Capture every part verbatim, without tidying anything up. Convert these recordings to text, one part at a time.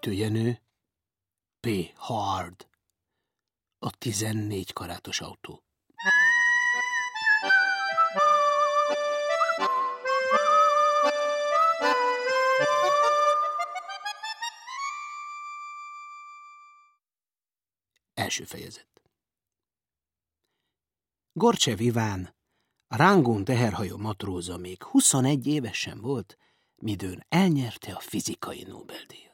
Vezetőjenő P. Hard. A tizennégy karátos autó. Első fejezet. Gorcsev Iván, a Rangun teherhajó matróza még huszonegy éves sem volt, midőn elnyerte a fizikai Nobel-díjat.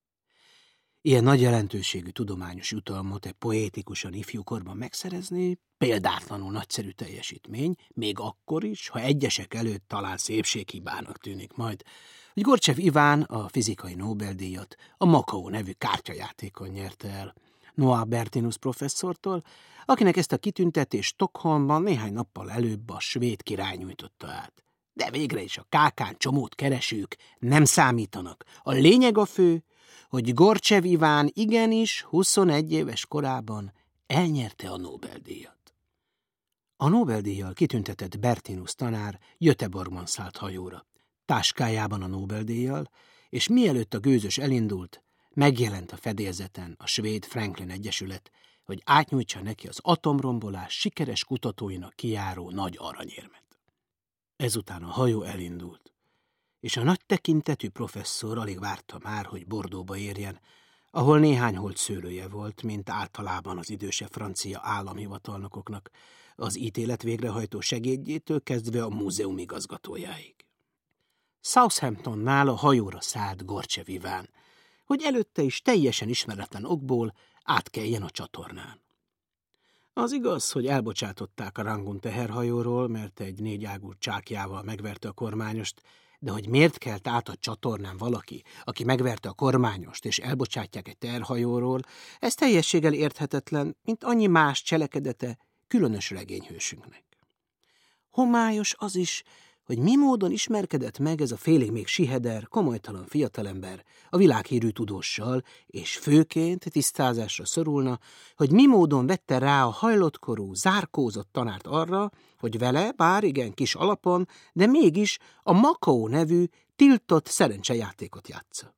Ilyen nagy jelentőségű tudományos jutalmat egy poétikusan ifjúkorban megszerezni példátlanul nagyszerű teljesítmény, még akkor is, ha egyesek előtt talán szépséghibának tűnik majd, hogy Gorcsev Iván a fizikai Nobel-díjat a Makao nevű kártyajátékon nyerte el, Noah Bertinus professzortól, akinek ezt a kitüntetést Stockholmban néhány nappal előbb a svéd király nyújtotta át. De végre is a kákán csomót keresők nem számítanak. A lényeg a fő, hogy Gorcsev Iván igenis huszonegy éves korában elnyerte a Nobel-díjat. A Nobel-díjjal kitüntetett Bertinus tanár Göteborgban szállt hajóra, táskájában a Nobel-díjjal, és mielőtt a gőzös elindult, megjelent a fedélzeten a svéd Franklin Egyesület, hogy átnyújtsa neki az atomrombolás sikeres kutatóinak kijáró nagy aranyérmet. Ezután a hajó elindult, és a nagy tekintetű professzor alig várta már, hogy Bordeauxba érjen, ahol néhány holt szőlője volt, mint általában az idősebb francia államhivatalnokoknak, az ítélet végrehajtó segédjétől kezdve a múzeum igazgatójáig. Southamptonnál a hajóra szállt Gorcsev Iván, hogy előtte is teljesen ismeretlen okból átkeljen a csatornán. Az igaz, hogy elbocsátották a Rangun teherhajóról, mert egy négyágú csákjával megverte a kormányost, de hogy miért kelt át a csatornán valaki, aki megverte a kormányost, és elbocsátják egy teherhajóról, ez teljességgel érthetetlen, mint annyi más cselekedete különös regényhősünknek. Homályos az is, hogy mi módon ismerkedett meg ez a félig még siheder, komolytalan fiatalember a világhírű tudóssal, és főként tisztázásra szorulna, hogy mi módon vette rá a hajlottkorú, zárkózott tanárt arra, hogy vele, bár igen kis alapon, de mégis a Makao nevű tiltott szerencsejátékot játsza.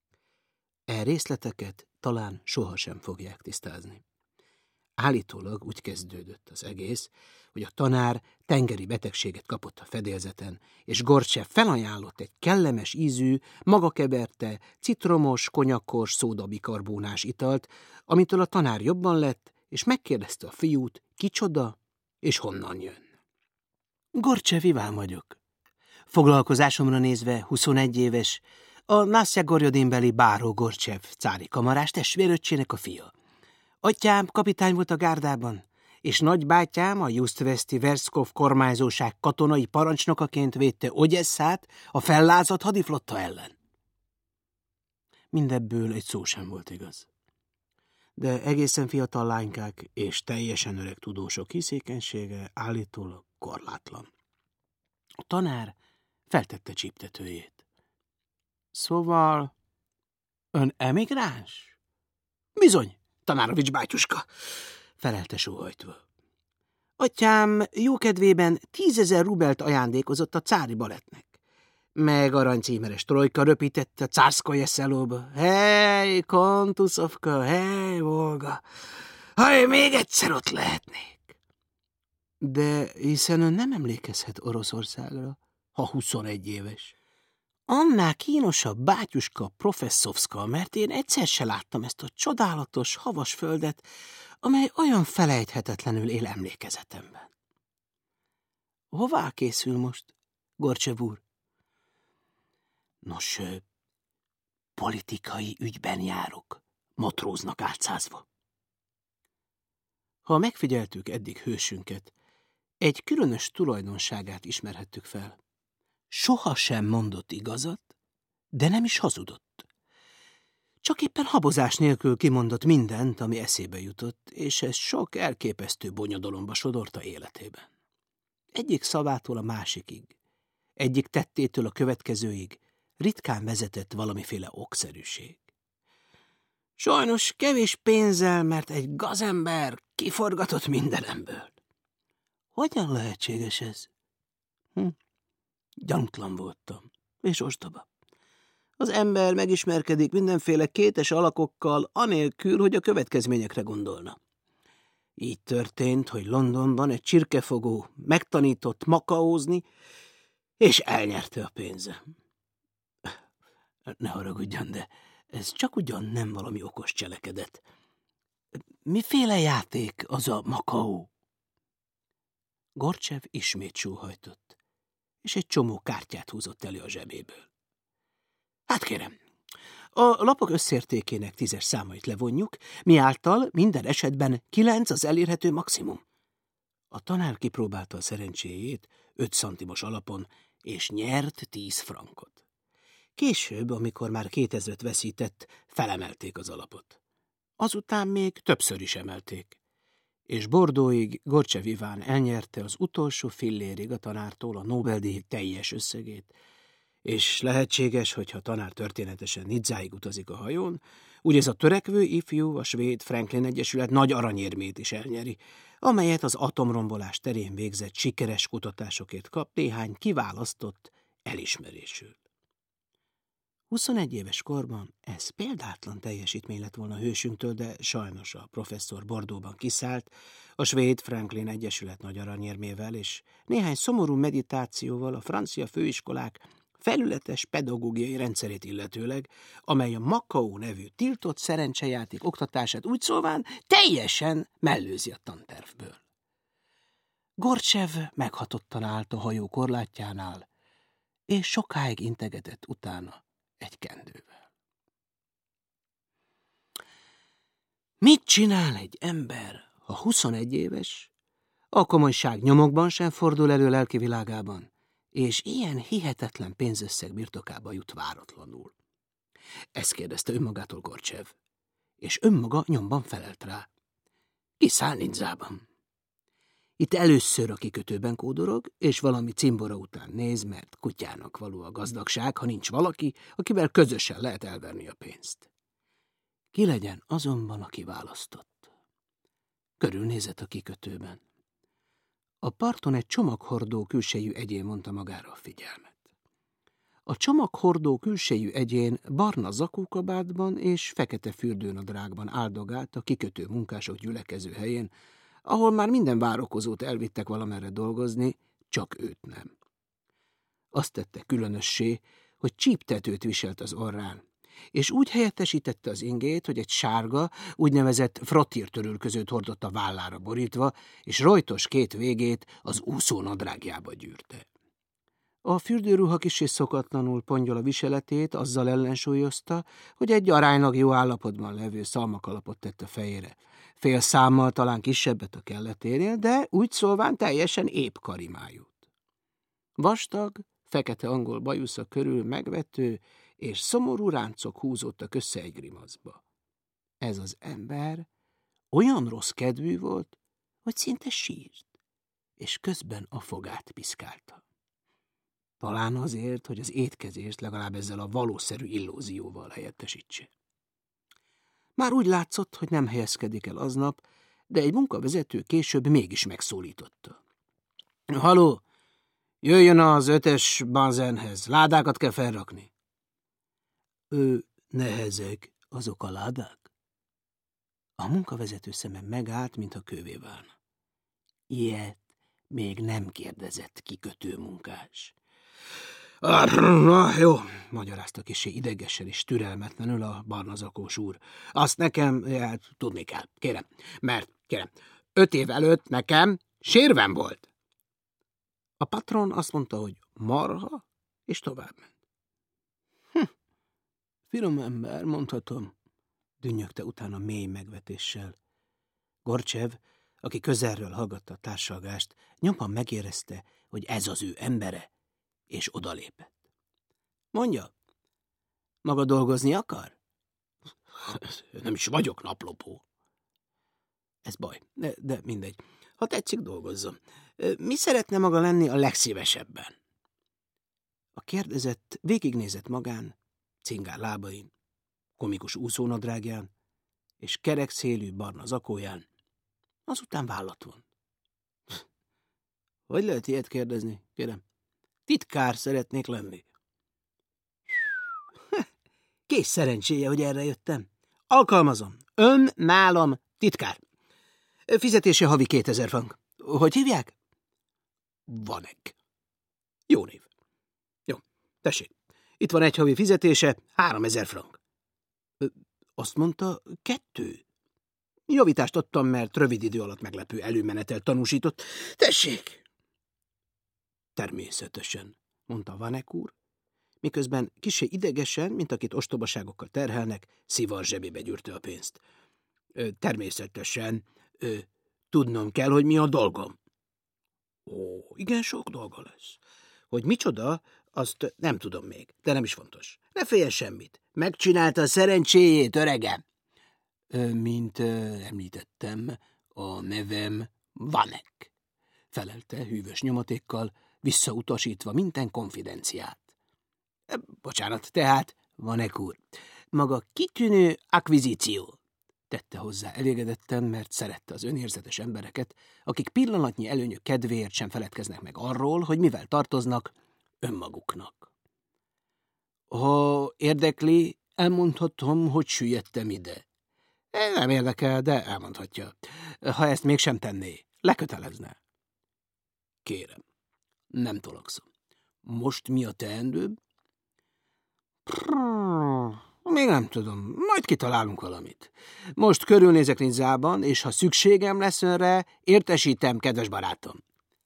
E részleteket talán sohasem fogják tisztázni. Állítólag úgy kezdődött az egész, hogy a tanár tengeri betegséget kapott a fedélzeten, és Gorcsev felajánlott egy kellemes ízű, maga keverte, citromos, konyakos, szódabikarbónás italt, amitől a tanár jobban lett, és megkérdezte a fiút, kicsoda és honnan jön. Gorcsev Iván vagyok. Foglalkozásomra nézve huszonegy éves, a Naszja Gorjodinbeli báró Gorcsev cári kamarás testvéröccsének a fia. Atyám kapitány volt a gárdában, és nagybátyám a Justveszti Verszkov kormányzóság katonai parancsnokaként védte Ogyesszát a fellázadt hadiflotta ellen. Mindebből egy szó sem volt igaz. De egészen fiatal lánykák és teljesen öreg tudósok hiszékenysége állítólag korlátlan. A tanár feltette csíptetőjét. Szóval ön emigráns? Bizony, Tanárovics bátyuska, felelte sóhajtva. Atyám jókedvében tízezer rubelt ajándékozott a cári balettnek. Meg aranycímeres trojka röpítette a Cárszkaje szelóba. Hely, Kontuszovka, hely, Volga, ha én még egyszer ott lehetnék. De hiszen ön nem emlékezhet Oroszországra, ha huszonegy éves. Annál kínosabb, bátyuska, professzovszka, mert én egyszer se láttam ezt a csodálatos, havas földet, amely olyan felejthetetlenül él emlékezetemben. Hová készül most, Gorcsev úr? Nos, politikai ügyben járok, matróznak álcázva. Ha megfigyeltük eddig hősünket, egy különös tulajdonságát ismerhettük fel. Soha sem mondott igazat, de nem is hazudott. Csak éppen habozás nélkül kimondott mindent, ami eszébe jutott, és ez sok elképesztő bonyodalomba sodorta életében. Egyik szavától a másikig, egyik tettétől a következőig ritkán vezetett valamiféle okszerűség. Sajnos kevés pénzzel, mert egy gazember kiforgatott mindenemből. Hogyan lehetséges ez? Hm? Gyanútlan voltam, és ostoba. Az ember megismerkedik mindenféle kétes alakokkal, anélkül, hogy a következményekre gondolna. Így történt, hogy Londonban egy csirkefogó megtanított makaózni, és elnyerte a pénzem. Ne haragudjon, de ez csak ugyan nem valami okos cselekedet. Miféle játék az a makaó? Gorcsev ismét sóhajtott, és egy csomó kártyát húzott elő a zsebéből. Hát kérem, a lapok összértékének tízes számait levonjuk, miáltal minden esetben kilenc az elérhető maximum. A tanár kipróbálta a szerencséjét öt centimos alapon, és nyert tíz frankot. Később, amikor már kétezret veszített, felemelték az alapot. Azután még többször is emelték, és Bordeauxig Gorcsev Iván elnyerte az utolsó fillérig a tanártól a Nobel-díj teljes összegét, és lehetséges, hogyha a tanár történetesen Nizzáig utazik a hajón, úgy ez a törekvő ifjú, a svéd Franklin Egyesület nagy aranyérmét is elnyeri, amelyet az atomrombolás terén végzett sikeres kutatásokért kap néhány kiválasztott elismerésül. huszonegy éves korban ez példátlan teljesítmény lett volna hősünktől, de sajnos a professzor Bordeauxban kiszállt, a svéd Franklin Egyesület nagy aranyérmével és néhány szomorú meditációval a francia főiskolák felületes pedagógiai rendszerét illetőleg, amely a Makaó nevű tiltott szerencsejáték oktatását úgy szólván teljesen mellőzi a tantervből. Gorcsev meghatottan állt a hajó korlátjánál, és sokáig integetett utána egy kendővel. Mit csinál egy ember, ha huszonegy éves, a komolyság nyomokban sem fordul elő lelki világában, és ilyen hihetetlen pénzösszeg birtokába jut váratlanul? Ezt kérdezte önmagától Gorcsev, és önmaga nyomban felelt rá. Kiszáll Nizzában. Itt először a kikötőben kódorog, és valami cimbora után néz, mert kutyának való a gazdagság, ha nincs valaki, akivel közösen lehet elverni a pénzt. Ki legyen azonban, aki választott? Körülnézett a kikötőben. A parton egy csomaghordó külsejű egyén mondta magára a figyelmet. A csomaghordó külsejű egyén barna zakókabátban és fekete fürdőnadrágban áldogált a kikötő munkások gyülekező helyén, ahol már minden várakozót elvittek valamerre dolgozni, csak őt nem. Azt tette különössé, hogy csíptetőt viselt az orrán, és úgy helyettesítette az ingét, hogy egy sárga, úgynevezett frottírtörülközőt hordott a vállára borítva, és rojtos két végét az úszó nadrágjába gyűrte. A fürdőruha kissé szokatlanul pongyol a viseletét, azzal ellensúlyozta, hogy egy aránylag jó állapotban levő szalmakalapot tett a fejére. Fél számmal talán kisebbet a kelleténél, de úgy szólván teljesen épp karimájút. Vastag, fekete angol bajusza körül megvető és szomorú ráncok húzódtak össze egy grimaszba. Ez az ember olyan rossz kedvű volt, hogy szinte sírt, és közben a fogát piszkálta. Talán azért, hogy az étkezést legalább ezzel a valószerű illúzióval helyettesítse. Már úgy látszott, hogy nem helyezkedik el aznap, de egy munkavezető később mégis megszólította. Haló, jöjjön az ötös Banzenhez, ládákat kell felrakni. Ő, nehezek azok a ládák? A munkavezető szeme megállt, mintha kővé válna. Ilyet még nem kérdezett kikötő munkás. Ah, jó, magyarázta kissé idegesen és türelmetlenül a barnazakós úr. Azt nekem ja, tudni kell, kérem, mert, kérem, öt év előtt nekem sérvem volt. A patron azt mondta, hogy marha, és továbbment. Hm, finom ember, mondhatom, dünnyögte utána mély megvetéssel. Gorcsev, aki közelről hallgatta a társalgást, nyomban megérezte, hogy ez az ő embere, és odalépett. Mondja, maga dolgozni akar? Nem is vagyok naplopó. Ez baj, de, de mindegy. Ha tetszik, dolgozzon. Mi szeretne maga lenni a legszívesebben? A kérdezett végignézett magán, cingár lábain, komikus úszónadrágján és kerekszélű barna zakóján, azután vállat vont. Hogy lehet ilyet kérdezni, kérem? Titkár szeretnék lenni. Kés szerencséje, hogy erre jöttem. Alkalmazom. Ön nálam titkár. Fizetése havi kétezer frank. Hogy hívják? Vanek. Jó név. Jó, tessék. Itt van egy havi fizetése, háromezer frank. Azt mondta, kettő. Javítást adtam, mert rövid idő alatt meglepő előmenetel tanúsított. Tessék! Természetesen, mondta Vanek úr, miközben kissé idegesen, mint akit ostobaságokkal terhelnek, szivar zsebébe gyűrte a pénzt. Természetesen, tudnom kell, hogy mi a dolgom. Ó, igen sok dolga lesz. Hogy micsoda, azt nem tudom még, de nem is fontos. Ne féljen semmit. Megcsinálta a szerencséjét, öregem. Mint említettem, a nevem Vanek, felelte hűvös nyomatékkal, visszautasítva minden konfidenciát. Bocsánat, tehát, Vanek úr, maga kitűnő akvizíció, tette hozzá elégedetten, mert szerette az önérzetes embereket, akik pillanatnyi előnyök kedvéért sem feledkeznek meg arról, hogy mivel tartoznak önmaguknak. Ha érdekli, elmondhatom, hogy süllyedtem ide. Nem érdekel, de elmondhatja. Ha ezt mégsem tenné, lekötelezne. Kérem, nem tolakszom. Most mi a teendőbb? Még nem tudom, majd kitalálunk valamit. Most körülnézek Nizzában, és ha szükségem lesz önre, értesítem, kedves barátom.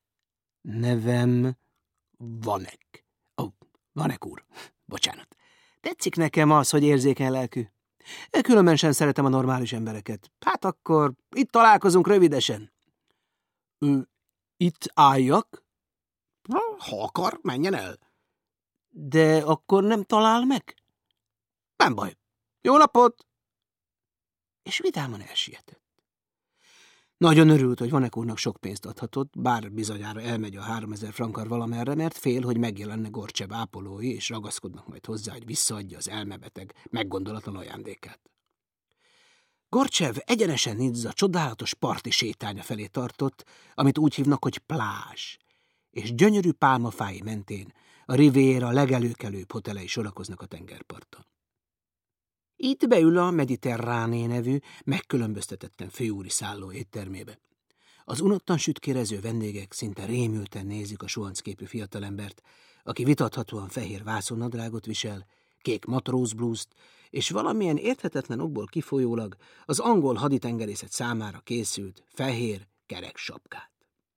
Nevem Vanek. Ó, oh, Vanek úr, bocsánat. Tetszik nekem az, hogy érzékeny lelkű. Különben sem szeretem a normális embereket. Hát akkor itt találkozunk rövidesen. Ő, itt álljak? Ha akar, menjen el. De akkor nem talál meg? Nem baj. Jó napot! És vidáman elsietett. Nagyon örült, hogy Vanek úrnak sok pénzt adhatott, bár bizonyára elmegy a háromezer frankar valamerre, mert fél, hogy megjelenne Gorcsev ápolói, és ragaszkodnak majd hozzá, hogy visszaadja az elmebeteg meggondolatlan ajándékát. Gorcsev egyenesen Nizza csodálatos parti sétánya felé tartott, amit úgy hívnak, hogy plázs, és gyönyörű pálmafái mentén a Riviera legelőkelőbb hotelei sorakoznak a tengerparton. Itt beül a Mediterráné nevű, megkülönböztetetten főúri szálló éttermébe. Az unottan sütkérező vendégek szinte rémülten nézik a suhancképű fiatalembert, aki vitathatóan fehér vászonnadrágot visel, kék matrózblúzt, és valamilyen érthetetlen okból kifolyólag az angol haditengerészet számára készült fehér kerek sapkát.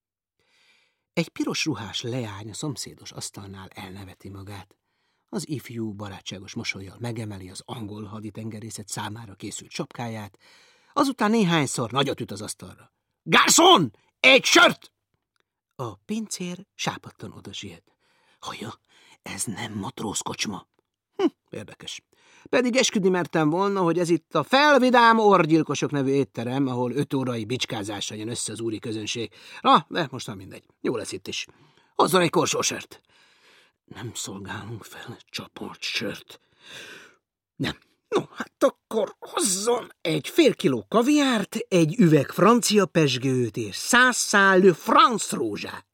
Egy piros ruhás leány a szomszédos asztalnál elneveti magát. Az ifjú barátságos mosollyal megemeli az angol haditengerészet számára készült sapkáját, azután néhányszor nagyot üt az asztalra. Garçon! Egy sört! A pincér sápadtan oda siet. Haja, ez nem matrózkocsma. Hm, érdekes. Pedig esküdni mertem volna, hogy ez itt a Felvidám orrgyilkosok nevű étterem, ahol öt órai bicskázásra jön össze az úri közönség. Na, de most már mindegy. Jó lesz itt is. Hozzon egy korsósört. Nem szolgálunk fel csapott sört. Nem. No, hát akkor hozzon egy fél kiló kaviárt, egy üveg francia pezsgőt és száz szál France rózsát.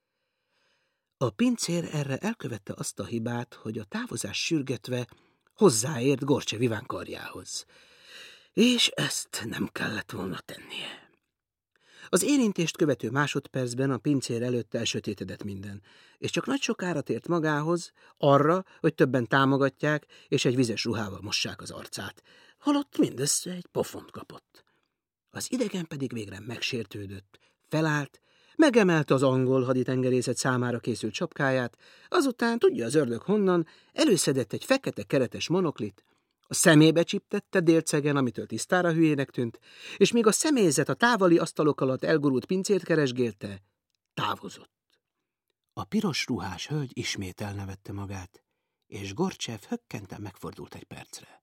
A pincér erre elkövette azt a hibát, hogy a távozás sürgetve hozzáért Gorcsev Iván karjához. És ezt nem kellett volna tennie. Az érintést követő másodpercben a pincér előtt elsötétedett minden, és csak nagy sokára tért magához, arra, hogy többen támogatják, és egy vizes ruhával mossák az arcát, holott mindössze egy pofont kapott. Az idegen pedig végre megsértődött, felállt, megemelte az angol haditengerészet számára készült sapkáját, azután, tudja az ördög honnan, előszedett egy fekete keretes monoklit, a szemébe csiptette délcegen, amitől tisztára hülyének tűnt, és míg a személyzet a távoli asztalok alatt elgurult pincét keresgélte, távozott. A piros ruhás hölgy ismét elnevette magát, és Gorcsev hökkenten megfordult egy percre.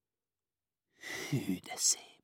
Hű, de szép!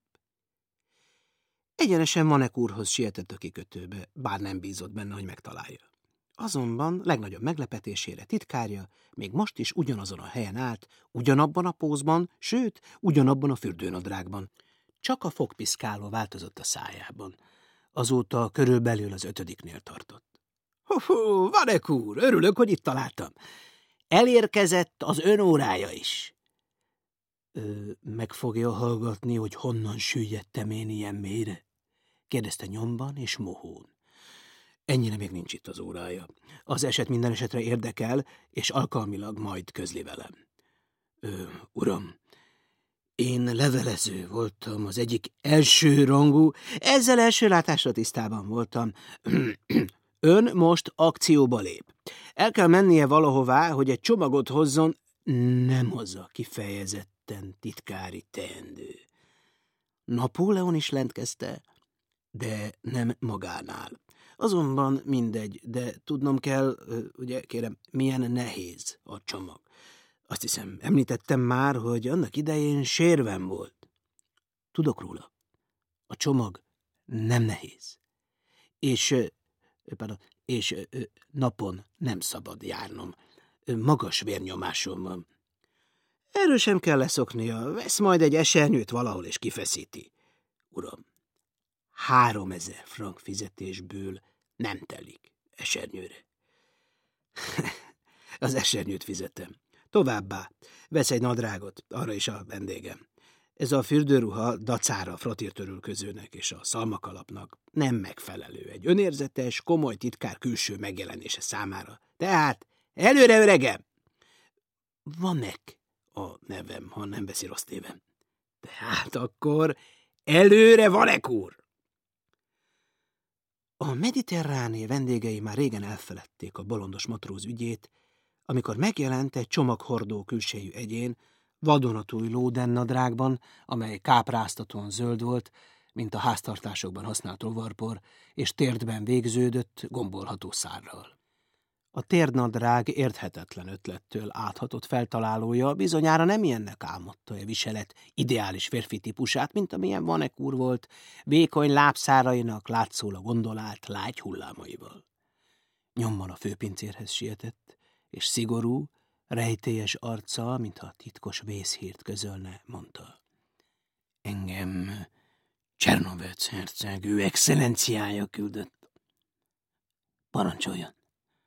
Egyenesen Vanek úrhoz sietett a kikötőbe, bár nem bízott benne, hogy megtalálja. Azonban legnagyobb meglepetésére titkárja még most is ugyanazon a helyen állt, ugyanabban a pózban, sőt, ugyanabban a fürdőnadrágban. Csak a fogpiszkáló változott a szájában. Azóta körülbelül az ötödiknél tartott. Hú, Vanek úr, örülök, hogy itt találtam. Elérkezett az ön órája is. Ö, meg fogja hallgatni, hogy honnan süllyedtem én ilyen mélyre? Kérdezte nyomban és mohón. Ennyire még nincs itt az órája. Az eset minden esetre érdekel, és alkalmilag majd közli velem. Ö, uram, én levelező voltam, az egyik első rangú, ezzel első látásra tisztában voltam. Ön most akcióba lép. El kell mennie valahová, hogy egy csomagot hozzon, nem az a kifejezetten titkári teendő. Napóleon is lent kezdte, de nem magánál. Azonban mindegy, de tudnom kell, ugye kérem, milyen nehéz a csomag. Azt hiszem, említettem már, hogy annak idején sérvem volt. Tudok róla. A csomag nem nehéz. És, pardon, és napon nem szabad járnom. Magas vérnyomásom van. Erről sem kell leszoknia. Vesz majd egy esernyőt valahol és kifeszíti. Uram, háromezer frank fizetésből nem telik esernyőre. Az esernyőt fizetem. Továbbá, vesz egy nadrágot, arra is a vendégem. Ez a fürdőruha dacára a fratírtörülközőnek és a szalmakalapnak nem megfelelő egy önérzetes, komoly titkár külső megjelenése számára. Tehát előre, öregem! Vanek a nevem, ha nem veszi rossz névem. Tehát akkor előre, Vanek úr! A mediterráné vendégei már régen elfeledték a bolondos matróz ügyét, amikor megjelent egy csomaghordó külsejű egyén, vadonatúj lódennadrágban, amely kápráztatóan zöld volt, mint a háztartásokban használt rovarpor, és térdben végződött, gombolható szárral. A térdnadrág érthetetlen ötlettől áthatott feltalálója bizonyára nem ilyennek álmodta a viselet ideális férfi típusát, mint amilyen Vanek úr volt, vékony lábszárainak látszólag gondolált lágy hullámaival. Nyomban a főpincérhez sietett, és szigorú, rejtélyes arccal, mintha titkos vészhírt közölne, mondta. Engem Csernovec herceg, ő excellenciája küldött. Parancsoljon.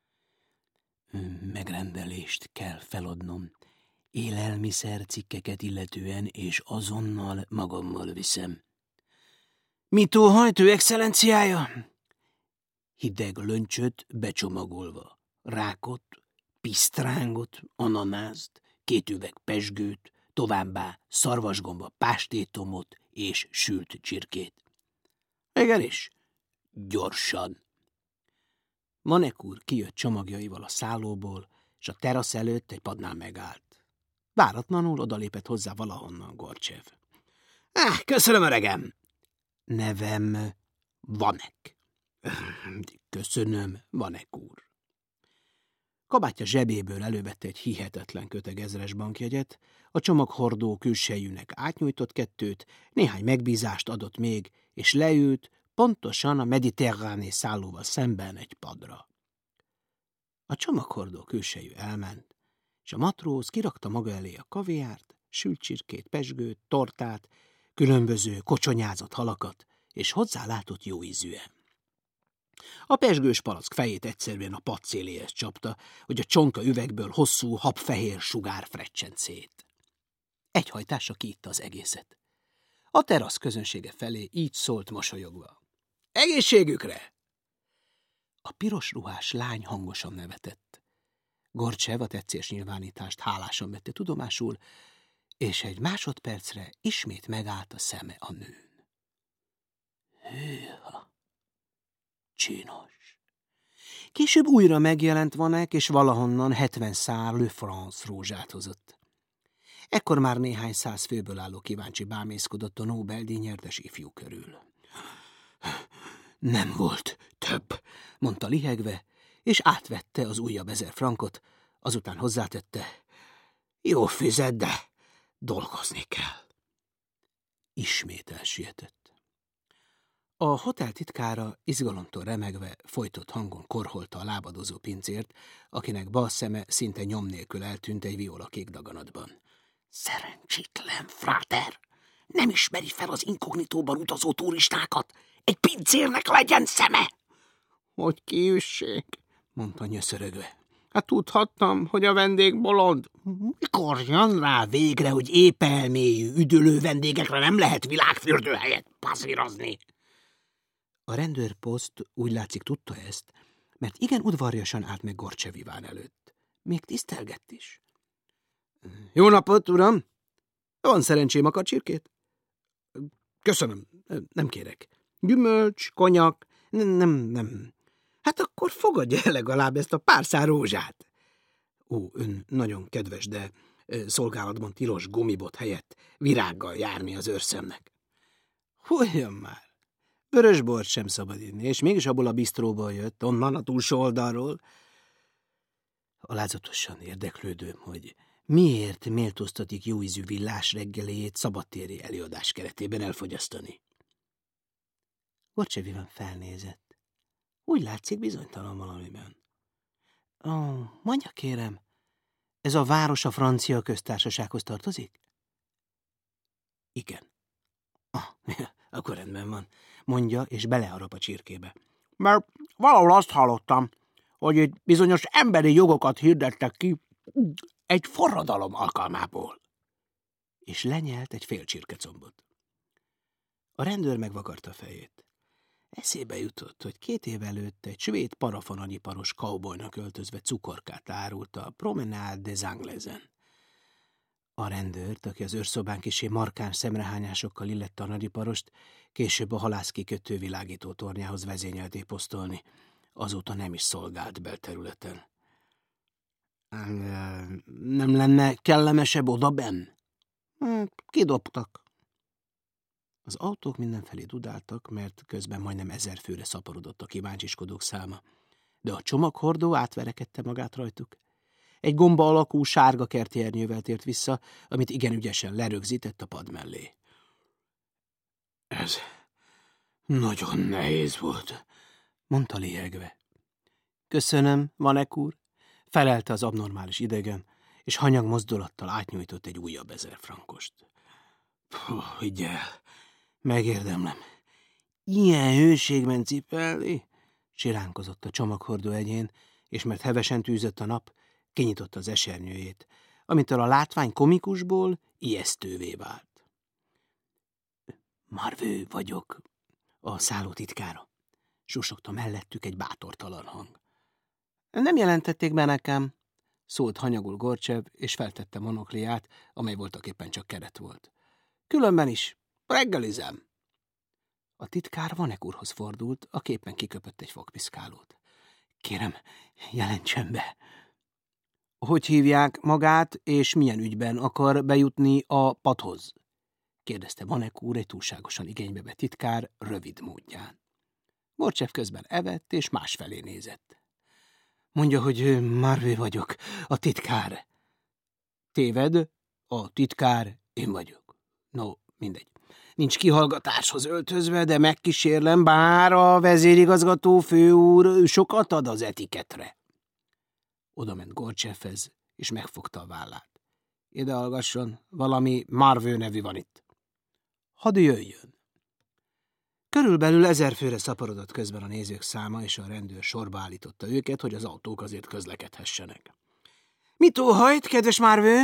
Megrendelést kell feladnom. Élelmiszer cikkeket illetően, és azonnal magammal viszem. Mit óhajt ő excellenciája? Hideg löncsöt becsomagolva, rákot, pisztrángot, ananászt, két üveg pezsgőt, továbbá szarvasgomba pástétomot és sült csirkét. Igenis, gyorsan. Vanek úr kijött csomagjaival a szállóból, és a terasz előtt egy padnál megállt. Váratlanul odalépett hozzá valahonnan Gorcsev. Ah, köszönöm, öregem! Nevem Vanek. Köszönöm, Vanek úr. Kabátja zsebéből elővette egy hihetetlen köteg ezres bankjegyet, a csomaghordó külsejűnek átnyújtott kettőt, néhány megbízást adott még, és leült, pontosan a mediterráné szállóval szemben egy padra. A csomaghordó külsejű elment, és a matróz kirakta maga elé a kaviárt, sült csirkét, pezsgőt, tortát, különböző kocsonyázott halakat, és hozzálátott jó ízűen. A pezsgős palack fejét egyszerűen a pad széléhez csapta, hogy a csonka üvegből hosszú, habfehér sugár freccsent szét. Egy hajtásra kiitta az egészet. A terasz közönsége felé így szólt mosolyogva. Egészségükre! A piros ruhás lány hangosan nevetett. Gorcsev a tetszés nyilvánítást hálásan vette tudomásul, és egy másodpercre ismét megállt a szeme a nőn. Hűha! Csinos. Később újra megjelent Vanek, és valahonnan hetven szár Le France rózsát hozott. Ekkor már néhány száz főből álló kíváncsi bámészkodott a Nobel-díj nyertes ifjú körül. Nem volt több, mondta lihegve, és átvette az újabb ezer frankot, azután hozzátette. Jó fizet, de dolgozni kell. Ismét elsietett. A hotel titkára izgalomtól remegve, folytott hangon korholta a lábadozó pincért, akinek bal szeme szinte nyom nélkül eltűnt egy violakék daganatban. Szerencsétlen fráter! Nem ismeri fel az inkognitóban utazó turistákat! Egy pincérnek legyen szeme! Hogy kiüssék, mondta nyöszörögve. Hát tudhattam, hogy a vendég bolond. Mikor jön rá végre, hogy épp elmélyű, üdülő vendégekre nem lehet világfürdőhelyet passzírozni? A rendőrposzt úgy látszik tudta ezt, mert igen udvarjasan állt meg Gorcsev Iván előtt. Még tisztelgett is. Jó napot, uram! Van szerencsém, akar csirkét? Köszönöm, nem kérek. Gyümölcs, konyak, nem, nem, nem. Hát akkor fogadja el legalább ezt a pár szár rózsát. Ó, ön nagyon kedves, de szolgálatban tilos gumibot helyett virággal járni az őrszemnek. Hogyan már? Vörös bort sem szabad inni, és mégis abból a bisztróból jött, onnan a túlsó oldalról. Alázatosan érdeklődöm, hogy miért méltóztatik jóízű villás reggeléjét szabadtéri előadás keretében elfogyasztani. Gorcsev Iván felnézett. Úgy látszik bizonytalan valamiben. Ó, mondja kérem, ez a város a francia köztársasághoz tartozik? Igen. Ah, akkor rendben van, mondja, és beleharap a csirkébe. Mert valahol azt hallottam, hogy itt bizonyos emberi jogokat hirdettek ki egy forradalom alkalmából. És lenyelt egy fél csirkecombot. A rendőr megvakarta a fejét. Eszébe jutott, hogy két év előtt egy svéd parafonanyiparos cowboynak öltözve cukorkát árult a Promenade des Anglaises-en. A rendőrt, aki az őrszobán kissé markáns szemrehányásokkal illette a nagyiparost, később a halászkikötő világító tornyához vezényelték posztolni. Azóta nem is szolgált belterületen. Nem lenne kellemesebb odabenn? Kidobtak. Az autók mindenfelé dudáltak, mert közben majdnem ezer főre szaporodott a kíváncsiskodók száma. De a csomaghordó átverekedte magát rajtuk. Egy gomba alakú sárga kertiernyővel tért vissza, amit igen ügyesen lerögzített a pad mellé. Ez nagyon nehéz volt, mondta lélegve. Köszönöm, Vanek úr, felelte az abnormális idegen, és hanyag mozdulattal átnyújtott egy újabb ezer frankost. Puh, higgy el, megérdemlem. Ilyen hőségben cipelni? Siránkozott a csomaghordó egyén, és mert hevesen tűzött a nap, kinyitotta az esernyőjét, amitől a látvány komikusból ijesztővé vált. Marvő vagyok, a szálló titkára, susogta mellettük egy bátortalan hang. Nem jelentették be nekem, szólt hanyagul Gorcsev, és feltette monokliát, amely voltaképpen csak keret volt. Különben is, reggelizem. A titkár Vanek úrhoz fordult, a képen kiköpött egy fogpiszkálót. Kérem, jelentsen be. Hogy hívják magát, és milyen ügyben akar bejutni a padhoz? Kérdezte Vanek úr egy túlságosan igénybe vett titkár rövid módján. Gorcsev közben evett, és másfelé nézett. Mondja, hogy Marvé vagyok, a titkár. Téved, a titkár én vagyok. No, mindegy. Nincs kihallgatáshoz öltözve, de megkísérlem, bár a vezérigazgató főúr sokat ad az etiketre. Oda ment Gorcsevhez, és megfogta a vállát. Ide hallgasson, valami Marvő nevű van itt. Hadd jöjjön. Körülbelül ezer főre szaporodott közben a nézők száma, és a rendőr sorba állította őket, hogy az autók azért közlekedhessenek. Mit óhajt, kedves Marvő?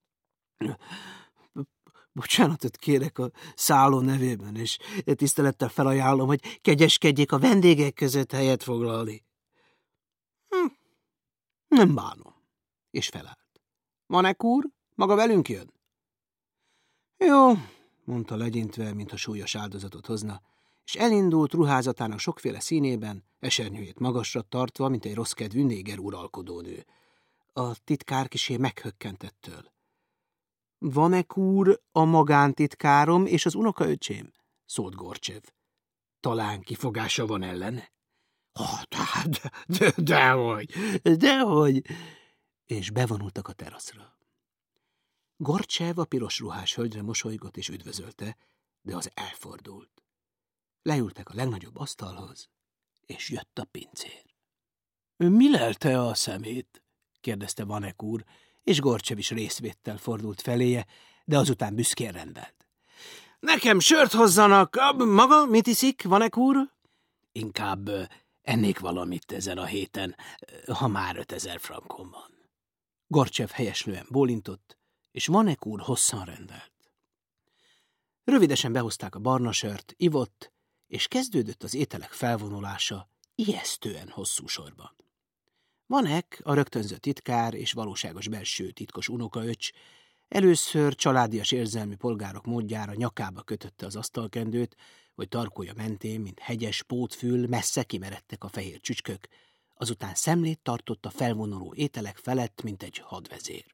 Bocsánatot kérek a szálló nevében, és tisztelettel felajánlom, hogy kegyeskedjék a vendégek között helyet foglalni. Hm, nem bánom. És felállt. Vanek úr, maga velünk jön? Jó, mondta legyintve, mintha súlyos áldozatot hozna, és elindult ruházatának sokféle színében, esernyőjét magasra tartva, mint egy rosszkedvű néger uralkodónő. A titkár kissé meghökkentettől. Vanek úr a magántitkárom és az unokaöcsém, szólt Gorcsev. Talán kifogása van ellene? Oh, de, de, dehogy, dehogy! És bevonultak a teraszra. Gorcsev a piros ruhás hölgyre mosolygott és üdvözölte, de az elfordult. Leültek a legnagyobb asztalhoz, és jött a pincér. Mi lelte a szemét? kérdezte Vanek úr, és Gorcsev is részvéttel fordult feléje, de azután büszkén rendelt. Nekem sört hozzanak, maga mit iszik, Vanek úr? Inkább Ennék valamit ezen a héten, ha már ötezer frankom van. Gorcsev helyeslően bólintott, és Vanek úr hosszan rendelt. Rövidesen behozták a barna sört, ivott, és kezdődött az ételek felvonulása ijesztően hosszú sorban. Vanek, a rögtönző titkár és valóságos belső titkos unokaöcs, először családias érzelmű polgárok módjára nyakába kötötte az asztalkendőt, hogy tarkója mentén, mint hegyes pótfül, messze kimeredtek a fehér csücskök, azután szemlét tartott a felvonuló ételek felett, mint egy hadvezér.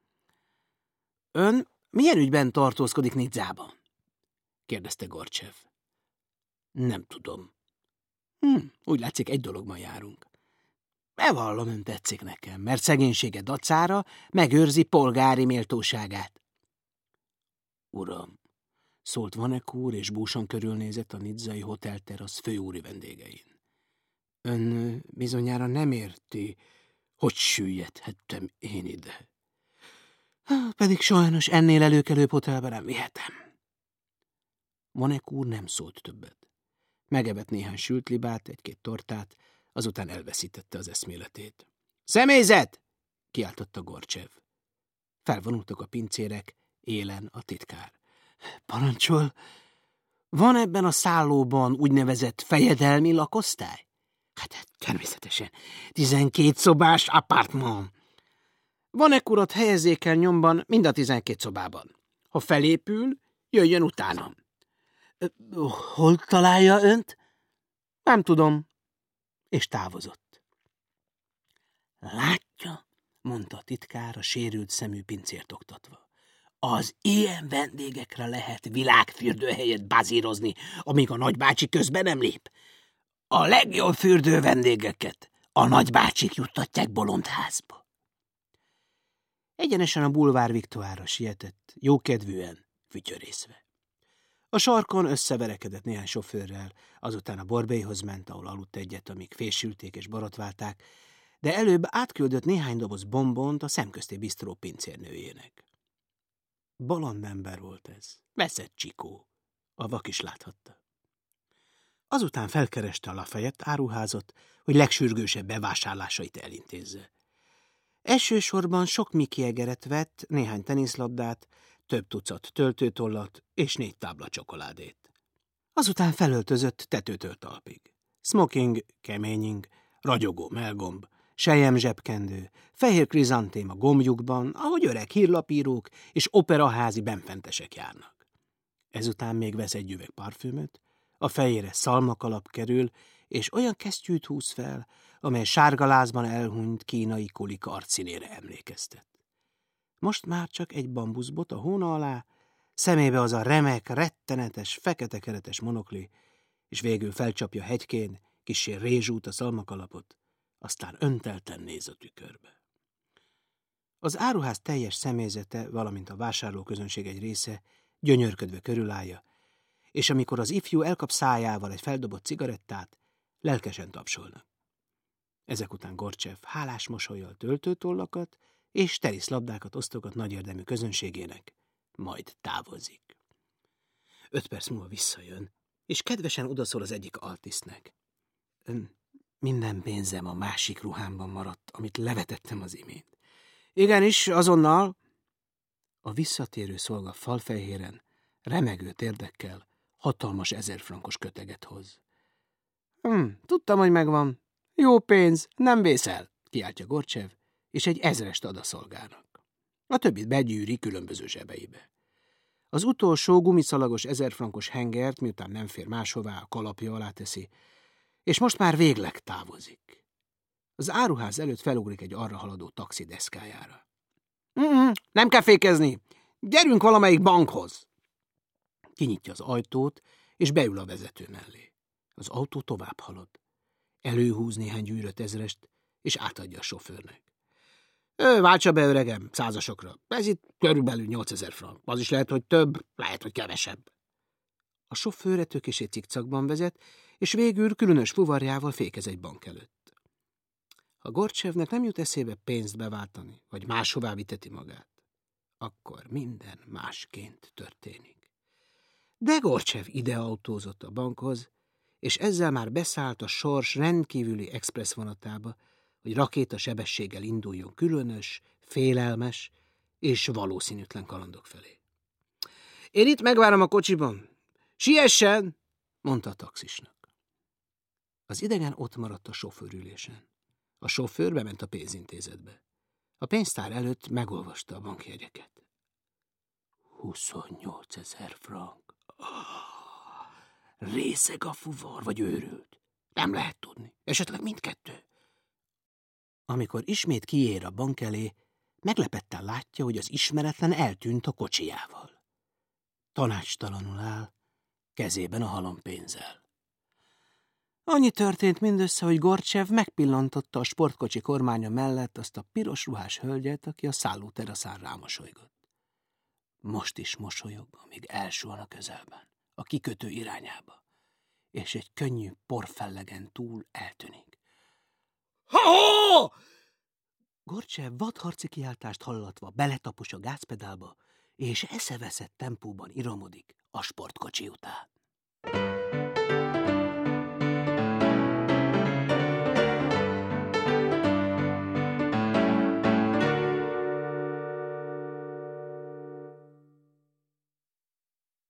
Ön milyen ügyben tartózkodik Nizzában? kérdezte Gorcsev. Nem tudom. Hm, úgy látszik, egy dologban járunk. Bevallom, ön tetszik nekem, mert szegénysége dacára megőrzi polgári méltóságát. Uram, szólt Vanek úr, és búsan körülnézett a nizzai hotelterasz főúri vendégein. Ön bizonyára nem érti, hogy süllyedhettem én ide. Pedig sajnos ennél előkelőbb hotelbe nem vihetem. Vanek úr nem szólt többet. Megebett néhány sült libát, egy-két tortát, azután elveszítette az eszméletét. Személyzet! Kiáltotta Gorcsev. Felvonultak a pincérek, élen a titkár. Parancsol, van ebben a szállóban úgynevezett fejedelmi lakosztály? Hát természetesen, tizenkét szobás apartman. Vanek urat helyezzék el nyomban mind a tizenkét szobában. Ha felépül, jöjjön utánam. Hol találja önt? Nem tudom. És távozott. Látja, mondta a titkár a sérült szemű pincért oktatva. Az ilyen vendégekre lehet világfürdőhelyet bazírozni, amíg a nagybácsi közben nem lép. A legjobb fürdő vendégeket a nagybácsik juttatják bolondházba. Egyenesen a bulvár Viktoárra sietett, jókedvűen, fütyörészve. A sarkon összeverekedett néhány sofőrrel, azután a Borbélyhoz ment, ahol aludt egyet, amíg fésülték és borotválták, de előbb átküldött néhány doboz bombont a szemközti bisztró pincérnőjének. Bolondember volt ez, veszett csikó, a vak is láthatta. Azután felkereste a Lafayette áruházat, hogy legsürgősebb bevásárlásait elintézze. Elsősorban sok mikiegeret vett, néhány teniszlabdát, több tucat töltőtollat és négy tábla csokoládét. Azután felöltözött tetőtől talpig. Smoking, keménying, ragyogó mellgomb, selyem zsebkendő, fehér krizantém a gombjukban, ahogy öreg hírlapírók és operaházi benfentesek járnak. Ezután még vesz egy üveg parfümöt, a fejére szalmakalap kerül, és olyan kesztyűt húz fel, amely sárgalázban elhunyt kínai kulika arcszínére emlékeztet. Most már csak egy bambuszbot a hóna alá, szemébe az a remek, rettenetes, fekete keretes monokli, és végül felcsapja hegykén, kissé rézsút a szalmakalapot, aztán öntelten néz a tükörbe. Az áruház teljes személyzete, valamint a vásárlóközönség egy része gyönyörködve körülállja, és amikor az ifjú elkap szájával egy feldobott cigarettát, lelkesen tapsolnak. Ezek után Gorcsev hálás mosollyal töltőtollakat és teniszlabdákat osztogat nagyérdemű közönségének, majd távozik. Öt perc múlva visszajön, és kedvesen odaszól az egyik altisztnek. Minden pénzem a másik ruhámban maradt, amit levetettem az imént. Igenis, azonnal. A visszatérő szolga falfehéren, remegő térdekkel hatalmas ezerfrankos köteget hoz. Hm, tudtam, hogy megvan. Jó pénz, nem vészel, kiáltja Gorcsev, és egy ezrest ad a szolgának. A többit begyűri különböző zsebeibe. Az utolsó gumiszalagos ezerfrankos hengert, miután nem fér máshová, a kalapja alá teszi, és most már végleg távozik. Az áruház előtt felugrik egy arra haladó taxi deszkájára. Mm-mm, nem kell fékezni! Gyerünk valamelyik bankhoz! Kinyitja az ajtót, és beül a vezető mellé. Az autó tovább halad. Előhúz néhány gyűrött ezrest, és átadja a sofőrnek. Ő, váltsa be, öregem, százasokra. Ez itt körülbelül nyolcezer frank. Az is lehet, hogy több, lehet, hogy kevesebb. A sofőr tökésé cikcakban vezet, és végül különös fuvarjával fékez egy bank előtt. Ha Gorcsevnek nem jut eszébe pénzt beváltani, vagy máshová viteti magát, akkor minden másként történik. De Gorcsev ide autózott a bankhoz, és ezzel már beszállt a sors rendkívüli expressz vonatába, hogy rakéta sebességgel induljon különös, félelmes és valószínűtlen kalandok felé. Én itt megvárom a kocsiban. Siessen! Mondta a taxisnak. Az idegen ott maradt a sofőrülésen. A sofőr bement a pénzintézetbe. A pénztár előtt megolvasta a bankjegyeket. huszonnyolcezer frank. Oh, részeg a fuvar, vagy őrült? Nem lehet tudni. Esetleg mindkettő. Amikor ismét kiér a bank elé, meglepetten látja, hogy az ismeretlen eltűnt a kocsijával. Tanácstalanul áll, kezében a halompénzzel. Annyi történt mindössze, hogy Gorcsev megpillantotta a sportkocsi kormánya mellett azt a piros ruhás hölgyet, aki a szállóteraszán rámosolygott. Most is mosolyog, amíg elsuhan a közelben, a kikötő irányába, és egy könnyű porfellegen túl eltűnik. Ha-ha! Gorcsev vadharci kiáltást hallatva beletapos a gázpedálba, és eszeveszett tempóban iromodik a sportkocsi után.